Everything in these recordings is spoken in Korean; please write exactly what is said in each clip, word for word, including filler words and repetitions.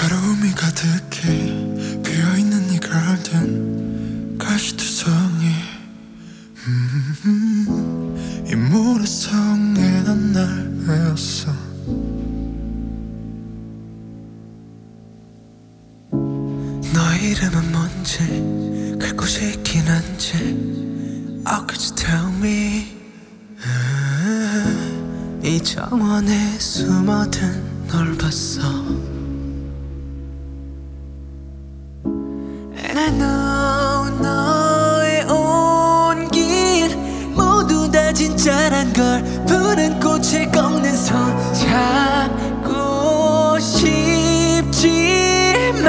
외로움이 가득해 비어있는 이 가든 가시투성이 음, 이 모래성에 난 날 외웠어. 너의 이름은 뭔지 갈 곳이 있긴 한지 How could you tell me? 음, 이 정원에 숨어든 널 봤어. And I know 너의 온길 모두 다 진짜란 걸 푸른 꽃을 꺾는 손 잡고 싶지만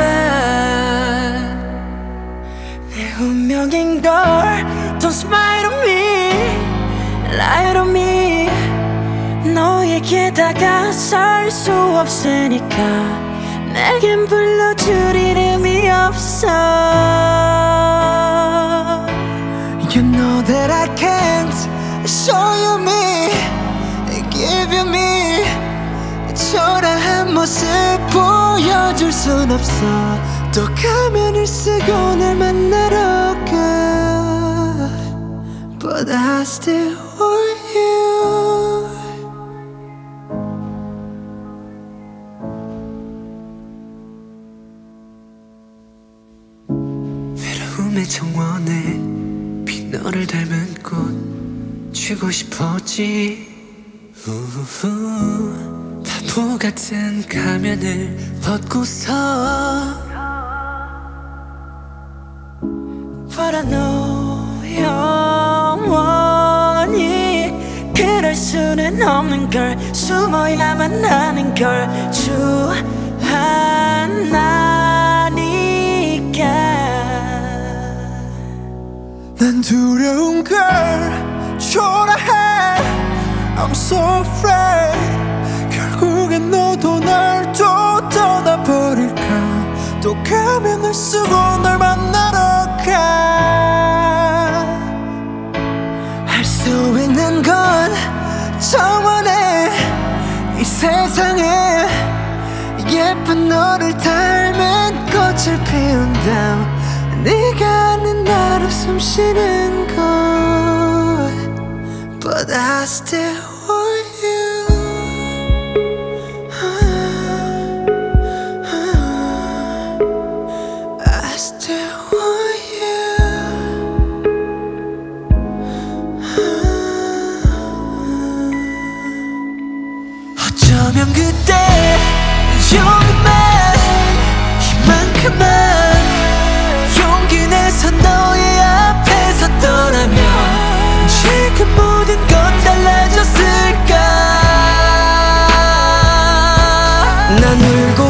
내 운명인 걸 Don't smile on me, lie to me. 너에게 다가설 수 없으니까 내겐 불러줄 이름이 없어. You know that I can't show you me, give you me. 초라한 모습 보여줄 순 없어. 또 가면을 쓰고 날 만나러 가 But I still want you. 외로움의 정원에 빈 너를 닮은 꽃 쥐고 싶었지. 우후, 바보 같은 가면을 벗고서 But I know 영원히 그럴 수는 없는 걸 숨어야만 하는 걸 주하나니까 난 두려운 걸 초라해 I'm so afraid 결국엔 너도 날 또 떠나버릴까. 또 가면을 쓰고 널 만나러 가. 할 수 있는 건 정원에 이 세상에 예쁜 너를 닮은 꽃을 피운 다음 네가 아는 나로 숨 쉬는 곳 But I still want you. 어쩌면 그때 조금만 이만큼만 용기 내서 너의 앞에 섰더라면 지금 모든 건 달라졌을까. 난 울고